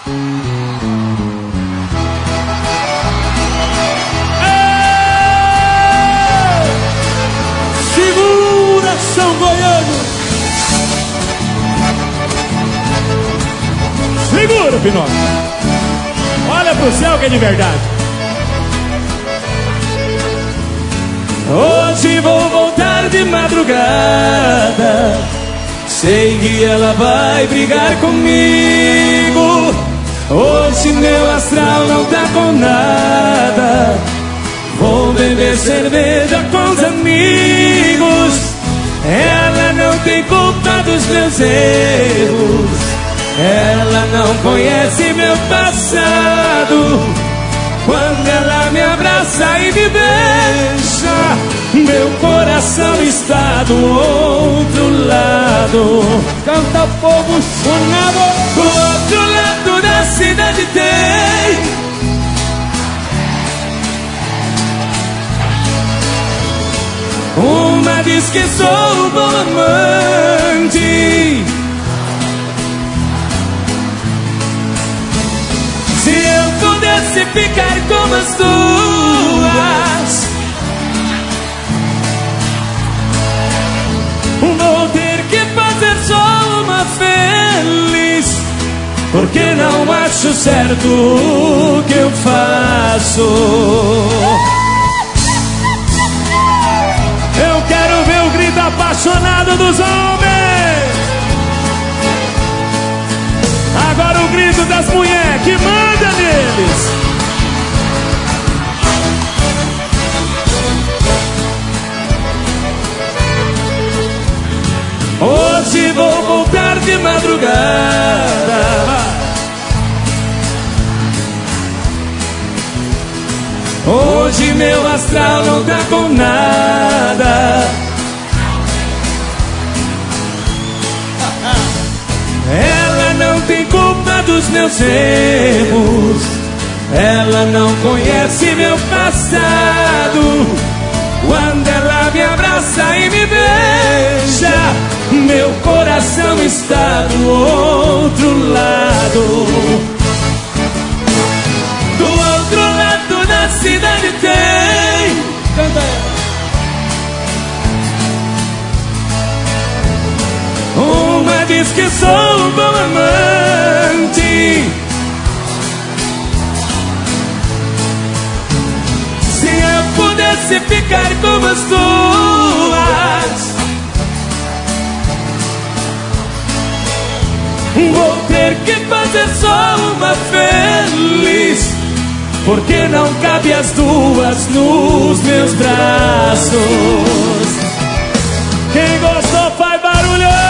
Segura, São Goiano. Segura, Pinóquio. Olha pro céu que é de verdade. Hoje vou voltar de madrugada. Sei que ela vai brigar comigo. Hoje meu astral não tá com nada. Vou beber cerveja com os amigos. Ela não tem culpa dos meus erros. Ela não conhece meu passado. Quando ela me abraça e me beija, meu coração está do outro lado. Canta povo sonado. Do outro lado da cidade tem uma diz que sou um bom amante. Se eu pudesse ficar como as duas, vou ter que fazer só uma feliz, porque não acho certo o que eu faço. Eu quero ver o grito apaixonado dos homens. Agora o grito das mulheres, que manda neles. Hoje vou voltar de madrugada. Hoje meu astral não tá com nada. Ela não tem culpa dos meus erros. Ela não conhece meu passado. Quando ela me abraça e me beija, meu coração está do outro lado. Do outro lado da cidade tem. Canta. Uma diz que sou um bom amante. Se eu pudesse ficar como as duas, vou ter que fazer só uma feliz, porque não cabe as duas nos meus braços. Quem gostou faz barulho.